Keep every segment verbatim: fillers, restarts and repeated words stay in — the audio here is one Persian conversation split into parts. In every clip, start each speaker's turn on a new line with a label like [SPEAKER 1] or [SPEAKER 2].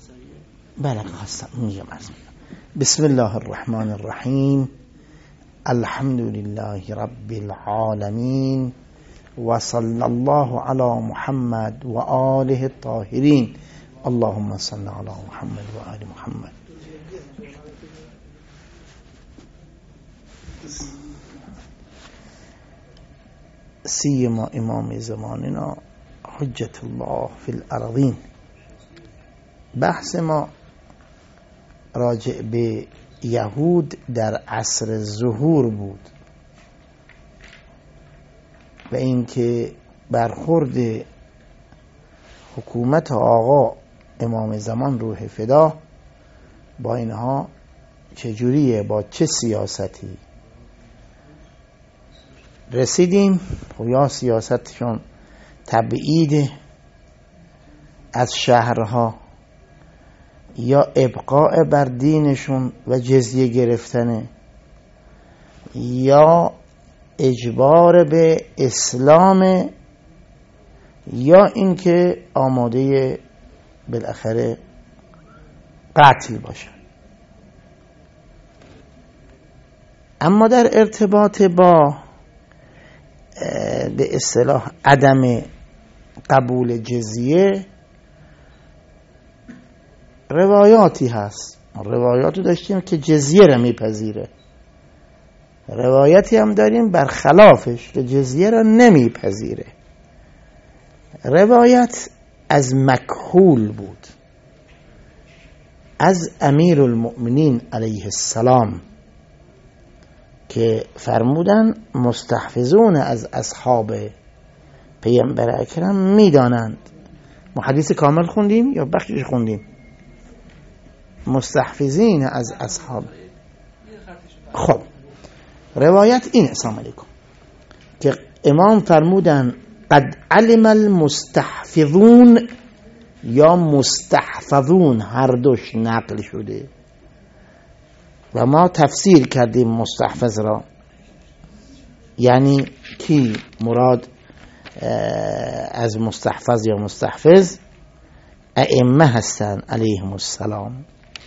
[SPEAKER 1] بله خواستم میگم. بسم الله الرحمن الرحیم. الحمد لله رب العالمین و صلی الله علی محمد و آله الطاهرین. اللهم صل علی محمد و آل محمد. سیما امام زماننا حجت الله فی الارضین. بحث ما راجع به یهود در عصر ظهور بود و اینکه برخورد حکومت آقا امام زمان روح فدا با اینها چجوریه، با چه سیاستی. رسیدیم و یا سیاستشون تبعید از شهرها یا ابقاء بر دینشون و جزیه گرفتنه یا اجبار به اسلام یا اینکه آماده بالاخره قتل باشه. اما در ارتباط با به اصطلاح عدم قبول جزیه روایاتی هست. روایاتو داشتیم که جزیه را میپذیره، روایتی هم داریم برخلافش که جزیه را نمیپذیره. روایت از مکحول بود، از امیر المؤمنین علیه السلام، که فرمودن مستحفظون از اصحاب پیامبر اکرم میدانند. ما حدیث کامل خوندیم یا بخشش خوندیم؟ مستحفظین از اصحاب. خب روایت این، السلام علیکم، که امام فرمودن قد علم المستحفظون یا مستحفظون، هر دوش نقل شده و ما تفسیر کردیم مستحفظ را، یعنی کی مراد از مستحفظ یا مستحفظ؟ ائمه هستن علیهم السلام.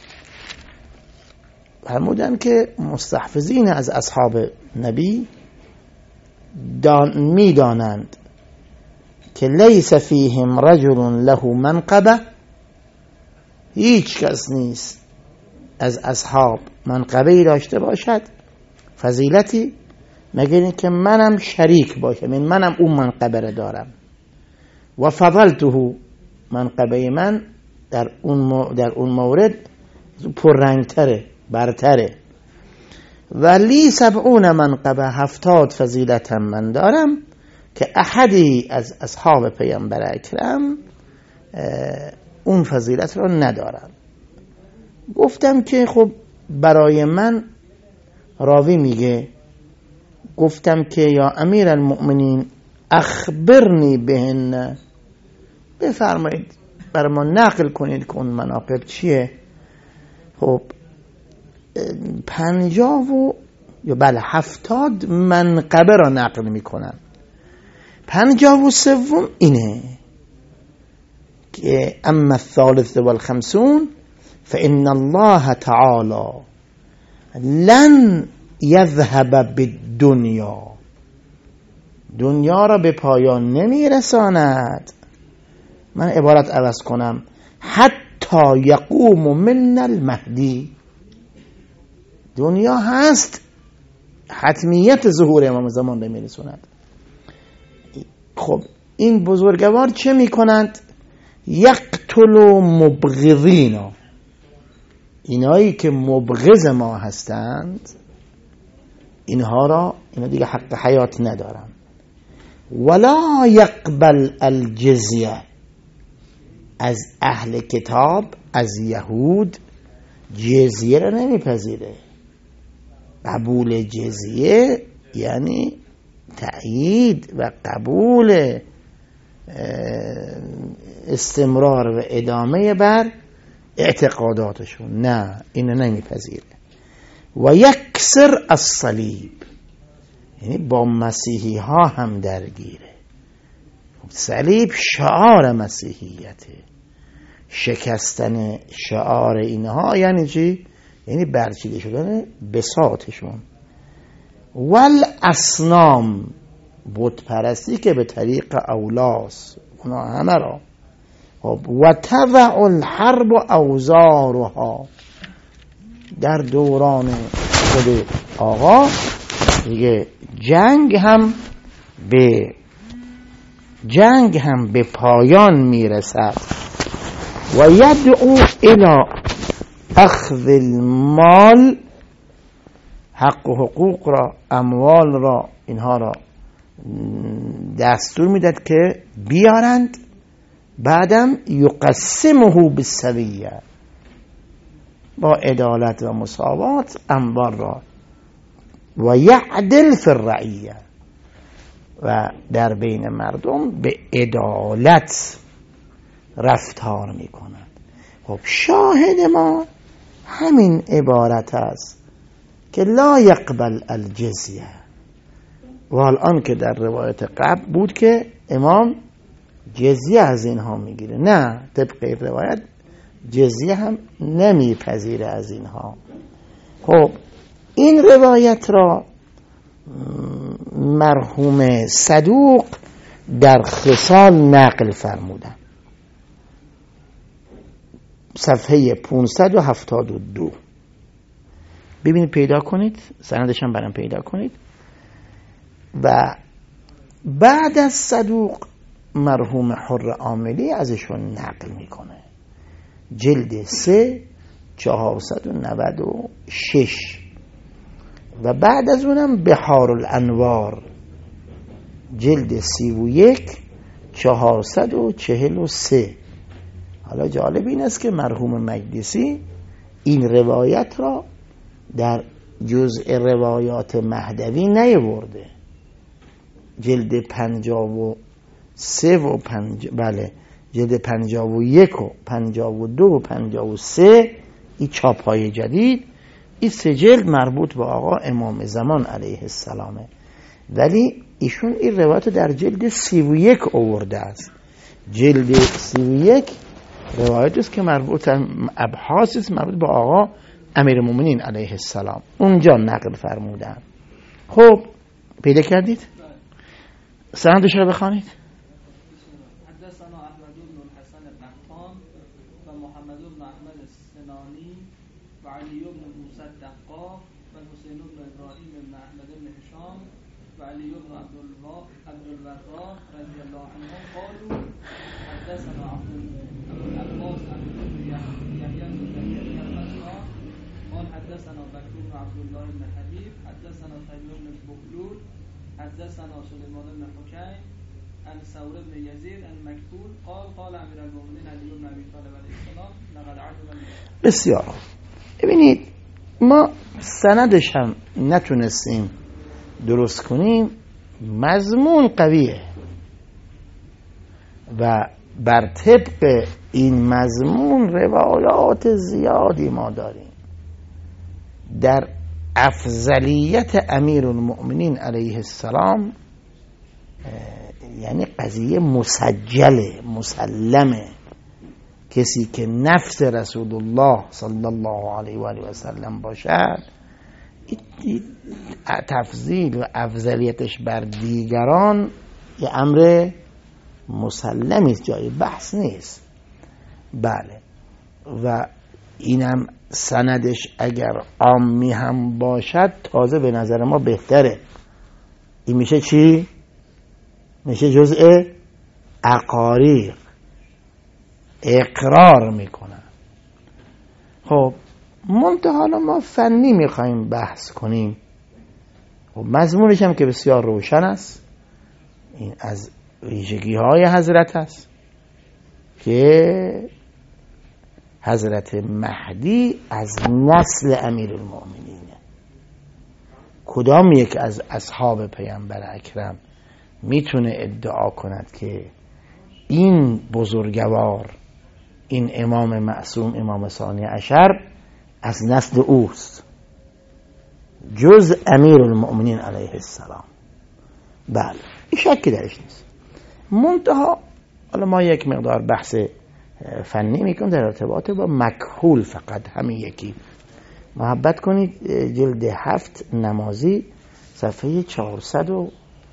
[SPEAKER 1] فرمودن که مستحفظین از اصحاب نبی دان می دانند که لیس فیهم رجل له منقبه، هیچ کس نیست از اصحاب منقبه‌ای داشته باشد، فضیلتی، مگر اینکه منم شریک باشم، من منم اون منقبه را دارم و فضلته، منقبه من در اون در اون مورد پررنگتره، برتره. ولی سبعون منقبه، هفتاد فضیلتم من دارم که احدی از اصحاب پیامبر اکرم اون فضیلت رو ندارم. گفتم که خب برای من، راوی میگه، گفتم که یا امیر المؤمنین اخبرنی بهن، بفرمایید برای ما نقل کنید که اون مناقب چیه. خب پنجاه و یا بله هفتاد منقبه را نقل میکنن. پنجاه و سوم اینه که اما الثالث والخمسون فإن الله تعالی لن یذهب بالدنیا، دنیا را به پایان نمیرساند. من عبارت عوض کنم، حتی یقوم من المهدی، دنیا هست، حتمیت ظهور امام زمان را میرساند. خب این بزرگوار چه میکنند؟ یقتل مبغضینا، اینایی که مبغض ما هستند اینها را، اینا دیگه حق حیات ندارن. ولا یقبل الجزیه، از اهل کتاب، از یهود جزیه را نمیپذیره. قبول جزیه یعنی تأیید و قبول استمرار و ادامه بر اعتقاداتشون، نه اینو نمیپذیره. و یکسر الصلیب، یعنی با مسیحی ها هم درگیره. صلیب شعار مسیحیته، شکستن شعار اینها یعنی چی؟ یعنی برچیده شدن بساطشون. والاصنام، بت پرستی که به طریق اولاس اونا همه را. و تبع الحرب و اوزارها، در دوران خود آقا دیگه جنگ هم به جنگ هم به پایان میرسد. و یدعو الی اخذ المال، حق و حقوق را، اموال را، اینها را دستور میداد که بیارند، بعدم یقسمه بالسویه، با عدالت و مساوات اموال را. و یعدل فی الرعیه، و در بین مردم به عدالت رفتار میکند. خب شاهد ما همین عبارت است که لا یقبل الجزیه. و الان که در روایت قبل بود که امام جزیه از اینها میگیره، نه، طبق روایت جزیه هم نمیپذیره از اینها. خب این روایت را مرحوم صدوق در خصال نقل فرمودن، صفحه پانصد و هفتاد و دو. ببینید پیدا کنید، سندش هم برام پیدا کنید. و بعد از صدوق مرحوم حر عاملی ازشون نقل میکنه، جلد سه چهارصد و نود و شش. و بعد از اونم بحار الانوار، جلد سی و یک چهارصد و چهل و سه. حالا جالب این است که مرحوم مجلسی این روایت را در جزء روایات مهدوی نیاورده، جلد پنجاه و سه و پنج... بله جلد پنجاه و یک و پنجاه و دو و پنجاه و سه، این چاپ های جدید، این سه جلد مربوط به آقا امام زمان علیه السلامه، ولی ایشون این روایت در جلد سی و یک آورده است. جلد سی و یک روایت است که مربوط ابحاث است مربوط به آقا امیرالمومنین علیه السلام، اونجا نقل فرمودن. خب پیدا کردید؟ سندش رو بخوانید.
[SPEAKER 2] حدثنا احمد بن الحسن القحطان و محمد بن احمد السنانی و علی بن موسی الدقاق و حسین بن ابراهیم بن احمد بن هشام و علی بن عبد الوهاب رضی الله عنهم قالوا حدثنا عبد العباس بن یحیی بن زكريا القطان قال حدثنا بكر بن عبد الله بن حبيب حدثنا سعيد بن بخلول حدثنا سليمان بن حكيم عن ثور بن يزيد عن مكحول قال قال امير المؤمنين علي بن ابي طالب عليه السلام لقد عجب.
[SPEAKER 1] بسیار. ببینید ما سندش هم نتونستیم درست کنیم، مضمون قویه و بر طبق این مضمون روایات زیادی ما داریم در افضلیت امیر المؤمنین علیه السلام. یعنی قضیه مسجله، مسلمه. کسی که نفس رسول الله صلی الله علیه و آله و سلم باشد، تفضیل و افضلیتش بر دیگران یه امر مسلمی است، جای بحث نیست. بله، و اینم سندش اگر عامی هم باشد تازه به نظر ما بهتره. این میشه چی؟ میشه جزء اقاریر، اقرار میکنن. خب منتها حالا ما فنی میخوایم بحث کنیم. خب مضمونش هم که بسیار روشن است، این از ویژگی های حضرت است که حضرت مهدی از نسل امیر المؤمنینه. کدام یک از اصحاب پیامبر اکرم میتونه ادعا کند که این بزرگوار، این امام معصوم، امام ثانی عشر از نسل اوست جز امیر المؤمنین علیه السلام؟ بله، این شکی درش نیست. منتها حالا ما یک مقدار بحث فنی میکنم در ارتباط با مکحول، فقط همین یکی. محبت کنید جلد هفت نمازی صفحه چهارصد و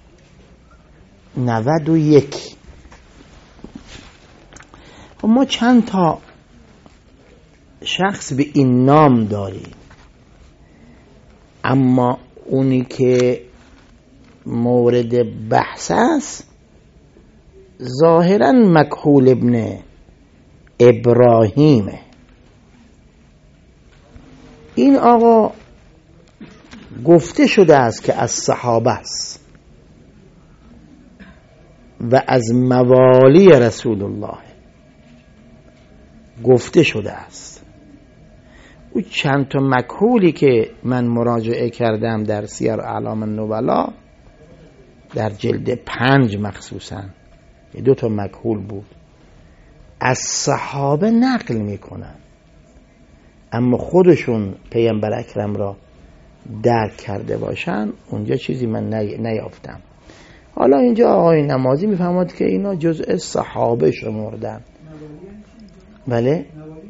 [SPEAKER 1] نود و یک. ما چند تا شخص به این نام داریم، اما اونی که مورد بحث است ظاهرا مکحول ابن ابراهیمه. این آقا گفته شده است که از صحابه است و از موالی رسول الله گفته شده است. او چند تا مکحولی که من مراجعه کردم در سیر اعلام النبلا در جلد پنج مخصوصا دو تا مکحول بود، از صحابه نقل میکنن اما خودشون پیامبر اکرم را درک کرده باشن اونجا چیزی من نیافتم. حالا اینجا آقای نمازی میفهمد که اینا جزء صحابه شمردن. بله،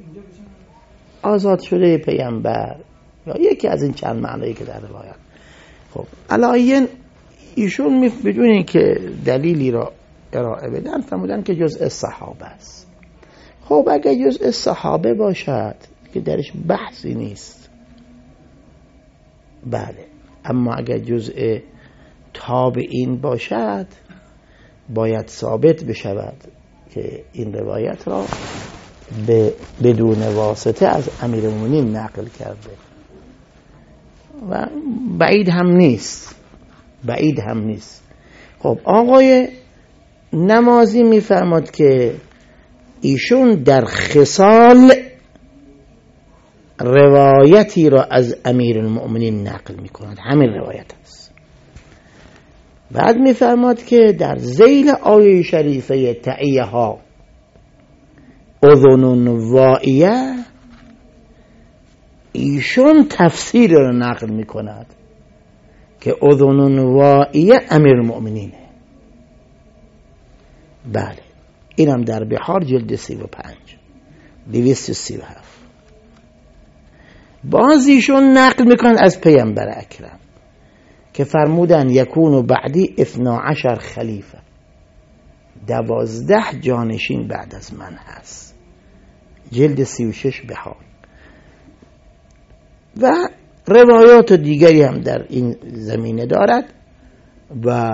[SPEAKER 1] آزاد شده پیامبر یا یکی از این چند معنایی که در روایت. خب علایین ایشون بدون اینکه دلیلی را ارائه بدن فرمودن که جزء صحابه است. خب اگر جزء صحابه باشد که درش بحثی نیست، بله، اما اگر جزء تابعین باشد باید ثابت بشود که این روایت را به بدون واسطه از امیرالمومنین نقل کرده و بعید هم نیست، بعید هم نیست. خب آقای نمازی میفرماد که ایشون در خصال روایتی را از امیرالمومنین نقل میکنند، همین روایت است. بعد میفرماد که در ذیل آیه شریفه تعیه ها اذن واعیه ایشون تفسیر را نقل میکند که اذن واعیه امیرالمومنینه. بله، اینم در بحار جلد سی و پنج دویست و سی و هفت. بازیشون نقل میکنن از پیامبر اکرم که فرمودن یکون بعدی اثنا عشر خلیفه، دوازده جانشین بعد از من هست، جلد سی و شش بحار. و روایات دیگری هم در این زمینه دارد و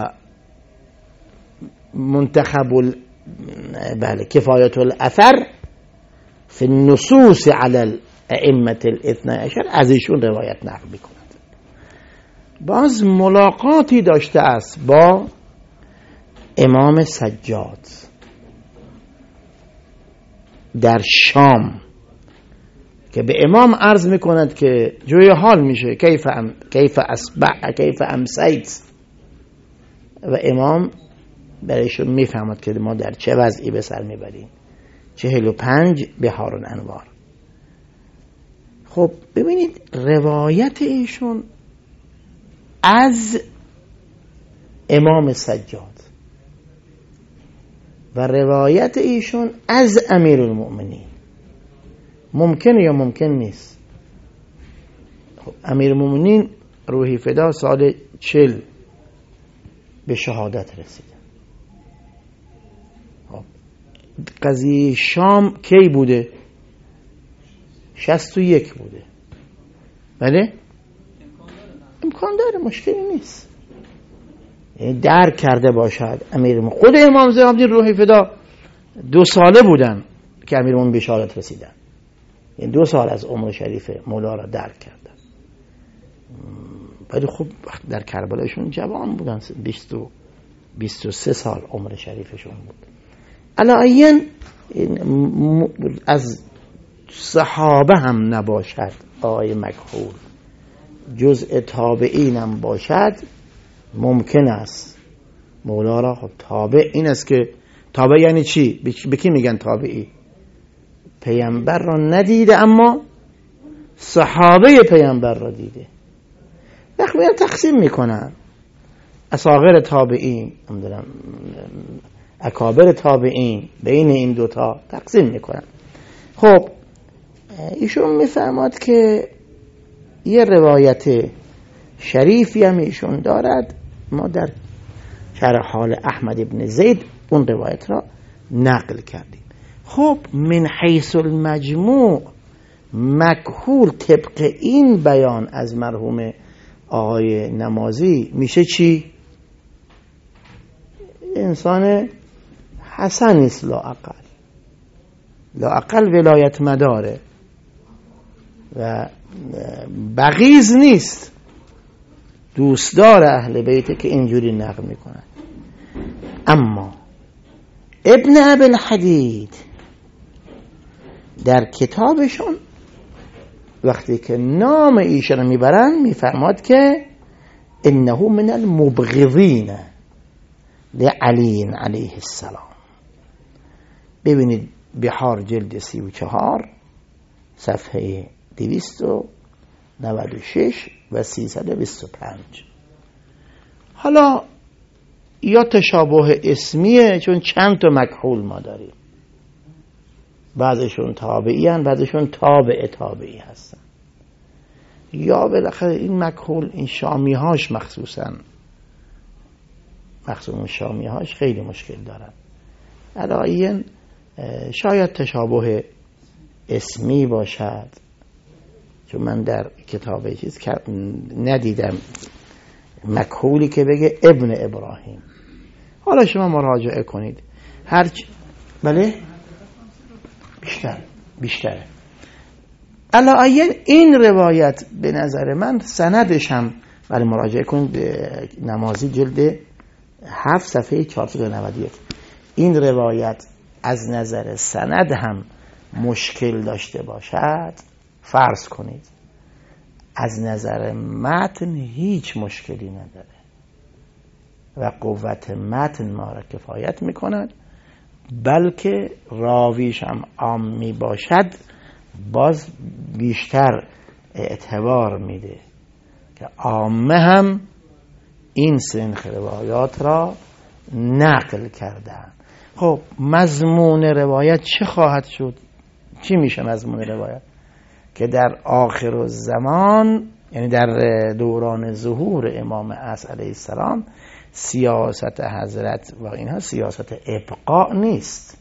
[SPEAKER 1] منتخب ال... بله کفایت الاثر فی النصوص علی الائمه الاثنا عشر از ایشون روایت نقل میکند. باز ملاقاتی داشته است با امام سجاد در شام که به امام عرض میکند که جوی حال میشه کیف ام کیف اصبح کیف امسیت، و امام برایشون میفهمد که ما در چه وضعی به سر میبریم. چهل و پنج بحار الانوار. خب ببینید روایت ایشون از امام سجاد و روایت ایشون از امیرالمومنین ممکنه یا ممکن نیست؟ خب امیرالمومنین روحی فدا سال چل به شهادت رسیدن. خب قضیه شام کی بوده؟ شصت و یک بوده. بله؟ امکان داره، مشکلی نیست. درک کرده باشد امیرالمومنین. خود امام زیادالدین روحی فدا دو ساله بودن که امیرالمومنین به شهادت رسیدن، این دو سال از عمر شریف مولا را درک کردن. ولی خب در کربلایشون جوان بودن، بیست و سه سال عمر شریفشون بود. علایین از صحابه هم نباشد آقای مکحول، جزء تابعین هم باشد ممکن است مولا را. خب تابع این است که تابع یعنی چی؟ به کی میگن تابعی؟ پیامبر را ندیده اما صحابه پیامبر را دیده. وقتی میان تقسیم میکنن اصاغر تابعین، اکابر تابعین بین این دوتا تقسیم میکنن. خب ایشون میفهمد که یه روایت شریفی هم ایشون دارد، ما در شرح حال احمد ابن زید اون روایت را نقل کردیم. خب من حیث المجموع مکحول طبق این بیان از مرحوم آقای نمازی میشه چی؟ انسان حسن است، لااقل لااقل ولایت مداره و بغیض نیست، دوستدار اهل بیته که اینجوری نقل میکنن. اما ابن ابوالحدید در کتابشون وقتی که نام ایشون میبرن میفرماد که انه من المبغضین لعلی علیه السلام. ببینید بحار جلد سی و چهار صفحه دویست و نود و شش و سیصد و بیست و پنج. حالا یا تشابه اسمیه چون چند تا مکحول ما داریم، بعضشون تابعی هستن بعضشون تابع تابعی هستن، یا بالاخره این مکحول این شامی هاش مخصوصا مخصوصا شامی هاش خیلی مشکل دارن. علایین شاید تشابه اسمی باشد، چون من در کتاب چیز ندیدم مکحولی که بگه ابن ابراهیم. حالا شما مراجعه کنید هرچ بله بیشتر بیشتره. علایین این روایت به نظر من سندش هم ولی مراجعه کنید نمازی جلد هفت صفحه چهارصد و نود و یک. این روایت از نظر سند هم مشکل داشته باشد، فرض کنید از نظر متن هیچ مشکلی نداره و قوت متن ما را کفایت میکند، بلکه راویش هم عامی باشد باز بیشتر اعتبار میده که عامه هم این سنخ روایات را نقل کردن. خب مضمون روایت چه خواهد شد؟ چی میشه مضمون روایت؟ که در آخر الزمان یعنی در دوران ظهور امام عصر علیه السلام سیاست حضرت و اینها سیاست ابقاء نیست،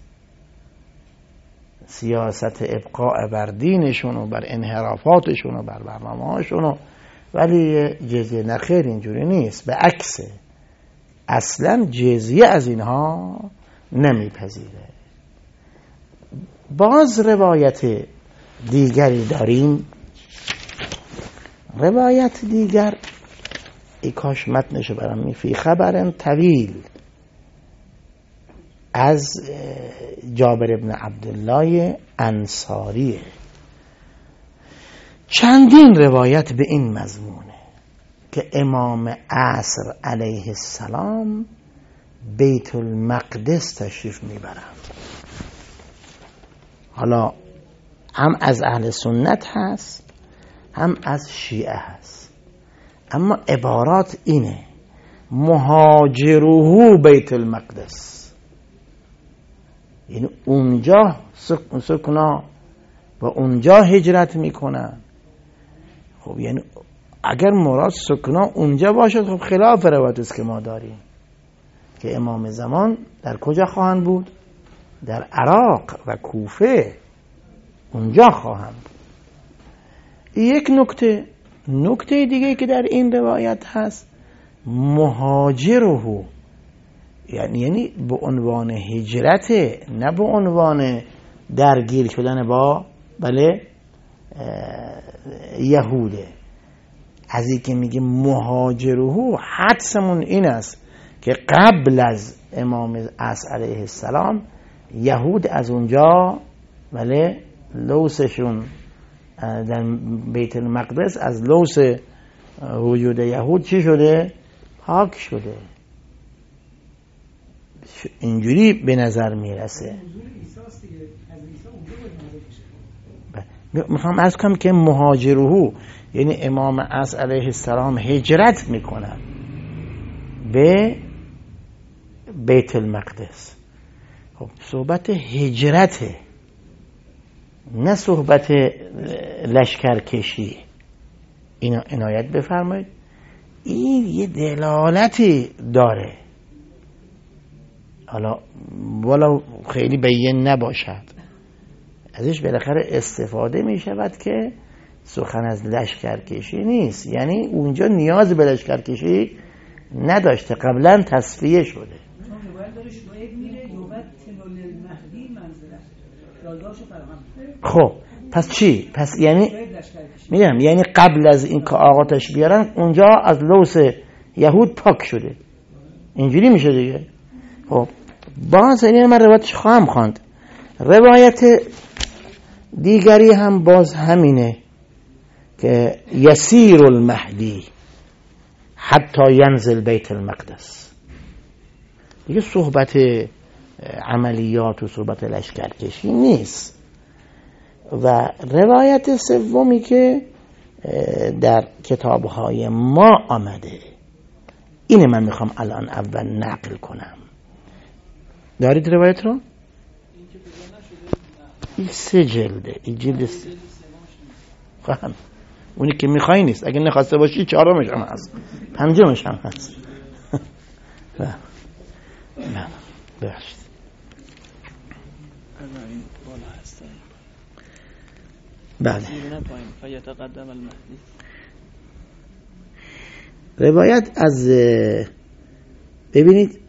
[SPEAKER 1] سیاست ابقاء بر دینشون و بر انحرافاتشون و بر برنامه‌هاشون، ولی جزیه نخیر اینجوری نیست، به عکسه اصلا جزیه از اینها نمیپذیره. باز روایت دیگری داریم، روایت دیگر ای کاش متنشو برام میفی خبرن طویل از جابر ابن عبدالله انصاریه. چندین روایت به این مضمونه که امام عصر علیه السلام بیت المقدس تشریف میبرند. حالا هم از اهل سنت هست هم از شیعه هست، اما عبارات اینه مهاجره بیت المقدس، یعنی اونجا سکنا و اونجا هجرت میکنن. خب یعنی اگر مراد سکنا اونجا باشد خب خلاف روایت است که ما داریم که امام زمان در کجا خواهند بود؟ در عراق و کوفه، اونجا خواهند بود. یک نکته نکته دیگه که در این روایت هست مهاجره، یعنی یعنی به عنوان هجرت، نه به عنوان درگیر شدن با بله یهوده. از این که میگه مهاجره حدسمون این است که قبل از امام عصر علیه السلام یهود از اونجا بله لوسشون در بیت المقدس از لوس وجود یهود چی شده؟ پاک شده. اینجوری به نظر میرسه. میخوام عرض کنم که مهاجره یعنی امام عصر علیه السلام هجرت میکنن به بیت المقدس. خب صحبت هجرته، نه صحبت لشکرکشی. اینا عنایت بفرمایید. این یه دلالتی داره، حالا والا خیلی بیان نباشد، ازش بالاخره استفاده می شود که سخن از لشکرکشی نیست. یعنی اونجا نیاز به لشکرکشی نداشته، قبلا تصفیه شده. خب پس چی؟ پس یعنی میگم یعنی قبل از این که آقاتش بیارن اونجا از لوث یهود پاک شده، اینجوری میشه دیگه. خب باز این من روایتش خواهم خواند. روایت دیگری هم باز همینه که یسیر المهدی حتی ینزل بیت المقدس. دیگه صحبت عملیات و صحبت لشکرکشی نیست. و روایت سومی که در کتابهای ما آمده، اینه من میخوام الان اول نقل کنم. دارید روایت رو؟ این سه جلده، این جلد سه. خواهم اونی که میخوایی نیست، اگه نخواسته باشی چهارمش هم هست، پنجمش هم هست. نه ببخشید بله. روایت از ببینید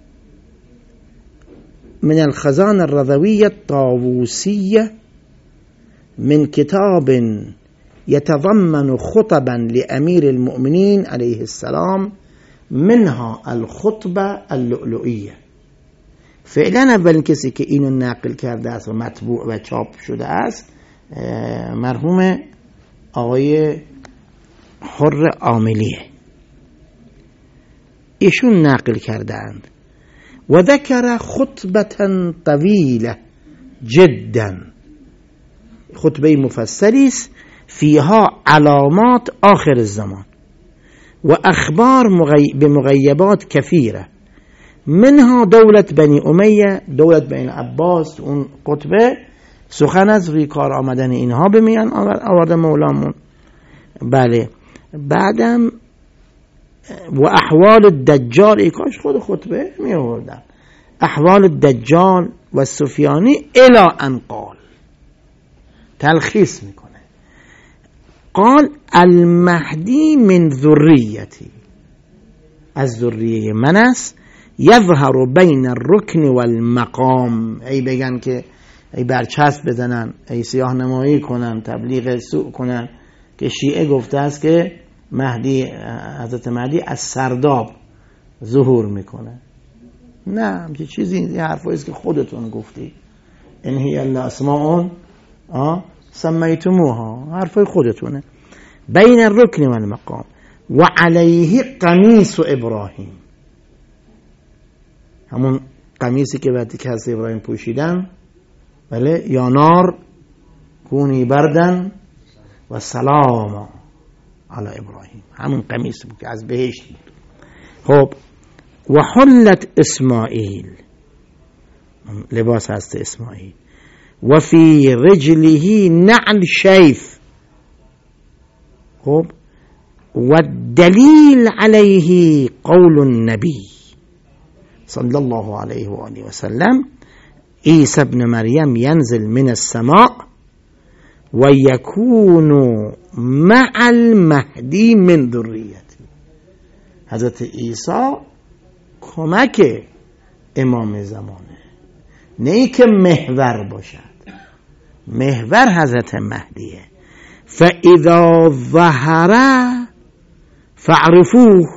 [SPEAKER 1] من الخزانة الرضوية الطاووسية من كتاب يتضمن خطبا لأمير المؤمنين عليه السلام منها الخطبة اللؤلؤية. فعلا اولین کسی که اینو نقل کرده است و مطبوع و چاپ شده است مرحوم آقای حر عاملیه، ایشون نقل کردند. و ذکر خطبه طویله جدا، خطبه مفصلی است فیها علامات آخر الزمان و اخبار مغی... بمغیبات کثیره، منها دولت بنی امیه، دولت بنی عباس. اون خطبه سخن از روی کار آمدن اینها به میان آورده مولامون. بله. بعدم و احوال الدجال، ای کاش خود خطبه می آوردن، احوال الدجال و سفیانی الی ان قال، تلخیص میکنه. قال المهدی من ذریتی، از ذریه من است، یظهر بین الرکن والمقام. ای بگن که ای برچسب بزنن، ای سیاه نمایی کنن، تبلیغ سوء کنن که شیعه گفته است که مهدی، حضرت مهدی از سرداب ظهور میکنه. نه همچه چیزی، این حرفایی است که خودتون گفتی. ان هی الا اسماء سمیتموها، حرفای خودتونه. بین الرکن والمقام و علیه قمیص ابراهیم، همون قمیصی که وقتی که حضرت ابراهیم پوشیدن، بله، یا نار کونی بردن و سلام علی ابراهیم، همون قمیص بود که از بهشت بود. خب و حلت اسماعیل، لباس هست اسماعیل، و فی رجله نعل شیف. خب و دلیل علیه قول النبی صلی الله علیه و آله و سلم عیسی ابن مریم ینزل من السماء و یکون مع المهدی من ذریتی. حضرت عیسی کمک امام زمانه، نه ای که محور باشد، محور حضرت مهدیه. فاذا ظهر فاعرفوه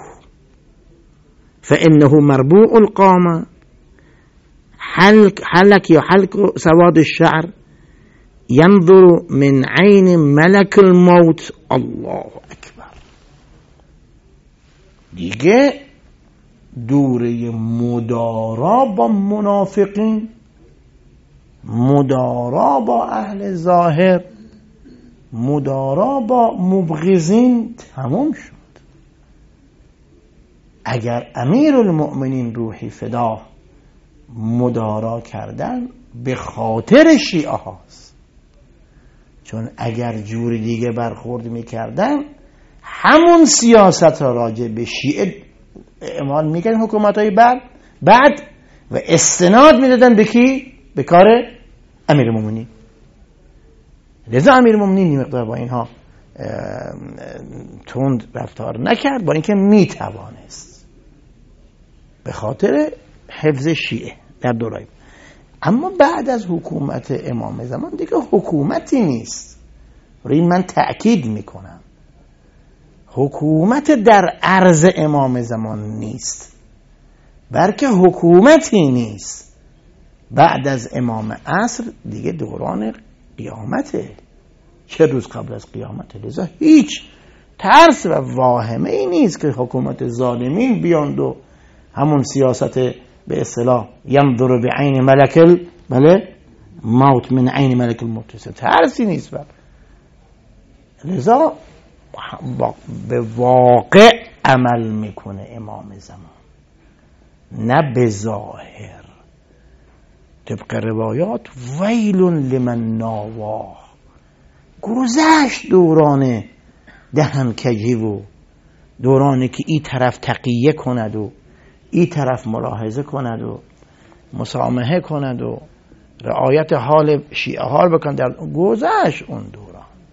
[SPEAKER 1] فانه مربوع القامه، حلق حلق یا حلق سواد الشعر، ينظر من عين ملك الموت. الله اکبر. دیگه دوره مدارا با منافقین، مدارا با اهل ظاهر، مدارا با مبغضین تمام شد. اگر امیر المؤمنین روحی فدا مدارا کردن به خاطر شیعه هاست، چون اگر جور دیگه برخورد میکردن همون سیاست را راجع به شیعه اعمال میکردن حکومت های بعد بعد و استناد میدادن به کی؟ به کار امیرالمومنین. لذا امیرالمومنین مقدار با اینها تند رفتار نکرد، با اینکه میتوانست به خاطر حفظ شیعه در دورای. اما بعد از حکومت امام زمان دیگه حکومتی نیست، روی من تأکید میکنم، حکومت در عرض امام زمان نیست، بلکه حکومتی نیست. بعد از امام عصر دیگه دوران قیامته، چه روز قبل از قیامته. لذا هیچ ترس و واهمه ای نیست که حکومت ظالمین بیاند و همون سیاست به اصطلاح ينظر بعین ملک بله موت من عین ملک الموت، ترسی نیست. بله. لذا به واقع عمل میکنه امام زمان، نه به ظاهر. طبق روایات ویل لمن ناواه، گذشت دوران دهن کجی و دورانی که این طرف تقیه کند و این طرف ملاحظه کند و مسامحه کند و رعایت حال شیعه ها بکن، در گذشت اون دوران.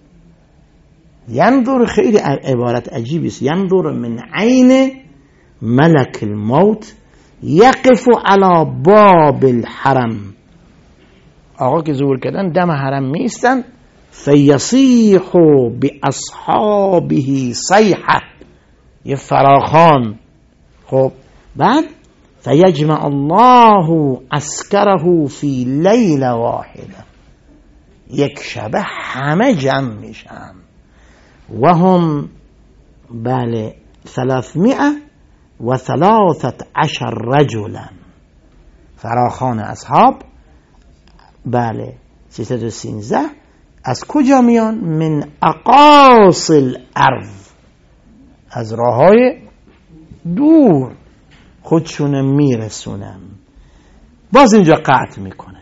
[SPEAKER 1] ینظر خیلی عبارت عجیبی است، ینظر من عین ملک الموت یقف علی باب الحرم. آقا که ظهور کردن دم حرم میستن، فیصیح باصحابه صیحه، یه فراخان. خب بعد فیجمع الله عسکره فی لیل واحده، یک شبه همه جمع میشن و هم بله ثلاثمائه و ثلاثت عشر رجلا، فراخان اصحاب بله سیصد و سیزده. از کجا میان؟ من اقاصی الارض، از راههای دور خودشون میرسونن. باز اینجا قطع میکنه،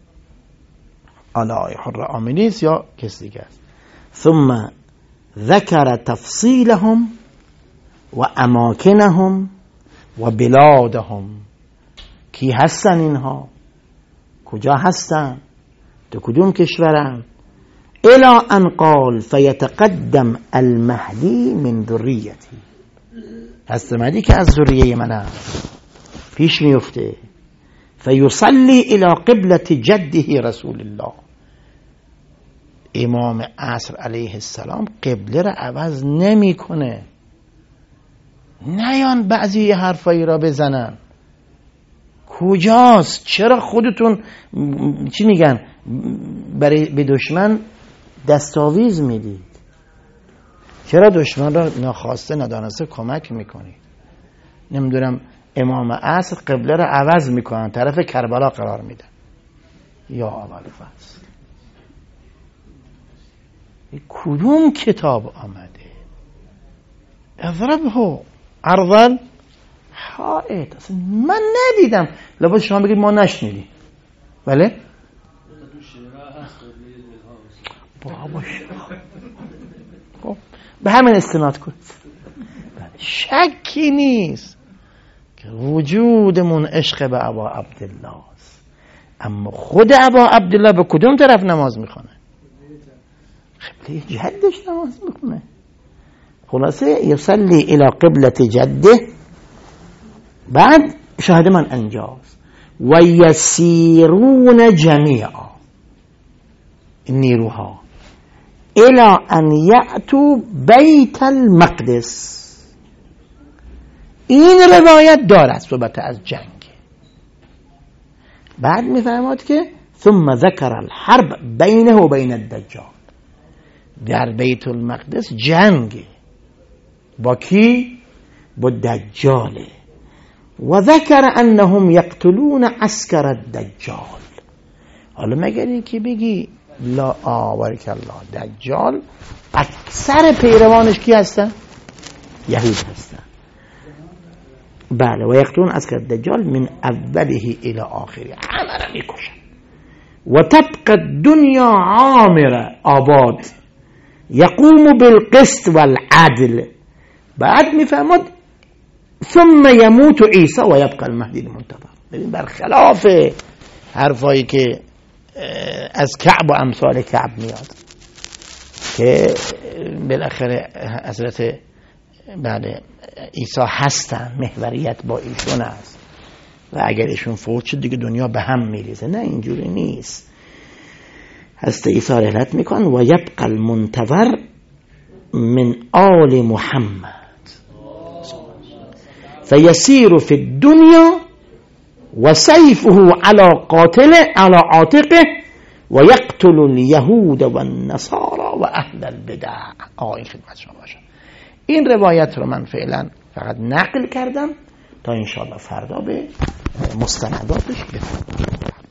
[SPEAKER 1] آلای حر آمینیس یا کسی دیگه است. ثم ذکر تفصیلهم و اماکنهم و بلادهم، کی هستن اینها، کجا هستن، تو کدوم کشورن. الی ان قال فیتقدم المهدی من ذریتی، هست مهدی که از ذریه منه پیش میفته. فیصلی الی قبلة جده رسول الله، امام عصر علیه السلام قبله را عوض نمی کنه. نیان بعضی حرفایی را بزنن، کجاست؟ چرا خودتون چی میگن برای به دشمن دستاویز میدید؟ چرا دشمن را ناخواسته ندانسته کمک میکنید؟ نمیدونم امام عصر قبله را عوض میکنن، طرف کربلا قرار میدن. یا اول فصل کدوم کتاب آمده؟ اضربه ارض حائط. اصلا من ندیدم، لابد شما بگید ما نشنیدیم. بله بابا خب به همین استناد کنید. شکی نیست که وجودمون عشق به ابا عبدالله است، اما خود ابا عبدالله به کدوم طرف نماز میخونه؟ قبله جدش نماز میخونه. خلاصه یصلی الی قبلة جده، بعد شاهد من انجاز و یسیرون جمیعا نیروها الی ان یأتوا بیت المقدس. این روایت دارد صحبت از جنگ. بعد میفرماد که ثم ذکر الحرب بینه و بین الدجال، در بیت المقدس جنگ با کی؟ با دجاله. و ذکر انهم یقتلون عسکر الدجال. حالا مگر این که بگی لا آورک الله، دجال اکثر پیروانش کی هستن؟ یهود هستن. بله و یقتلون از دجال من اوله الى آخره، همه را میکشن. و تبقى الدنیا عامره، آباد، یقوم بالقسط والعدل. بعد میفهمد ثم یموت عیسی و یبقى المهدی المنتظر. ببین برخلاف حرفایی که از کعب و امثال کعب میاد که بالاخره حضرت بله عیسی هستن، محوریت با ایشون است و اگر ایشون فوت شد دیگه دنیا به هم میریزه. نه اینجوری نیست. حضرت عیسی رحلت میکن و یبقى المنتظر من آل محمد فیسیر فی الدنیا و سیفه على قاتل على عاتقه و یقتل اليهود و النصارى و اهل البدع. آقا این خدمت شما باشه. این روایت رو من فعلا فقط نقل کردم تا انشاءالله فردا به مستنداتش بفرمایید.